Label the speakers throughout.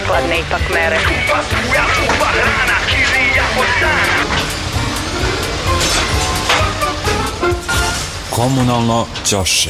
Speaker 1: prikladne ipak mere.
Speaker 2: Skupa struja, skupa hrana, kirija od dana.
Speaker 3: Komunalno ćoše.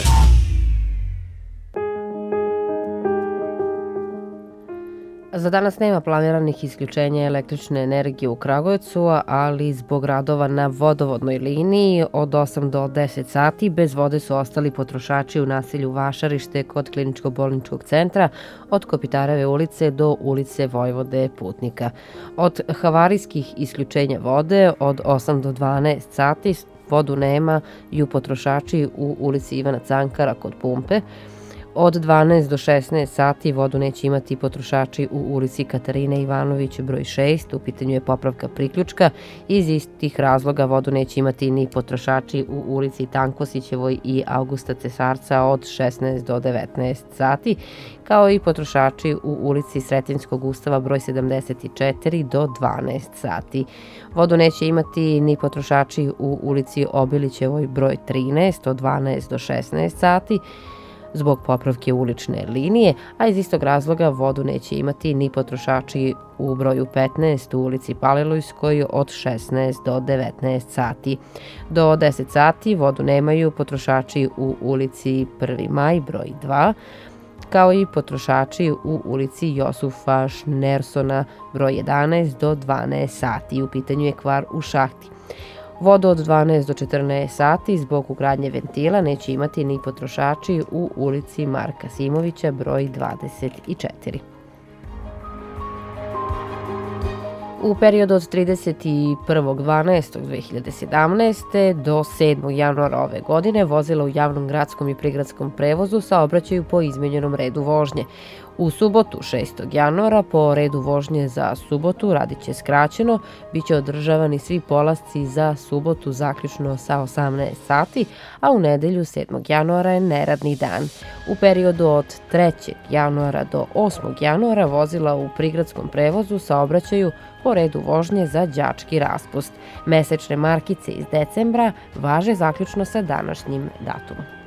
Speaker 4: Za danas nema planiranih isključenja električne energije u Kragujevcu, ali zbog radova na vodovodnoj liniji od 8 do 10 sati bez vode su ostali potrošači u naselju Vašarište kod Kliničko-bolničkog centra od Kopitareve ulice do ulice Vojvode Putnika. Od havarijskih isključenja vode od 8 do 12 sati vodu nema i u potrošači u ulici Ivana Cankara kod pumpe. Od 12 do 16 sati vodu neće imati potrošači u ulici Katarine Ivanović broj 6, u pitanju je popravka priključka. Iz istih razloga vodu neće imati ni potrošači u ulici Tankosićevoj i Augusta Cesarca od 16 do 19 sati, kao i potrošači u ulici Sretenjskog ustava broj 74 do 12 sati. Vodu neće imati ni potrošači u ulici Obilićevoj broj 13 od 12 do 16 sati, zbog popravke ulične linije, a iz istog razloga vodu neće imati ni potrošači u broju 15 u ulici Palilujskoj od 16 do 19 sati. Do 10 sati vodu nemaju potrošači u ulici 1. maj broj 2, kao i potrošači u ulici Josufa Šnersona broj 11 do 12 sati. U pitanju je kvar u šahti. Vodu od 12 do 14 sati zbog ugradnje ventila neće imati ni potrošači u ulici Marka Simovića broj 24. U periodu od 31.12.2017. do 7. januara ove godine vozila u javnom gradskom i prigradskom prevozu saobraćaju po izmenjenom redu vožnje. U subotu 6. januara po redu vožnje za subotu radit će skraćeno, bit će održavani svi polasci za subotu zaključno sa 18 sati, a u nedelju 7. januara je neradni dan. U periodu od 3. januara do 8. januara vozila u prigradskom prevozu saobraćaju po redu vožnje za đački raspust. Mesečne markice iz decembra važe zaključno sa današnjim datumom.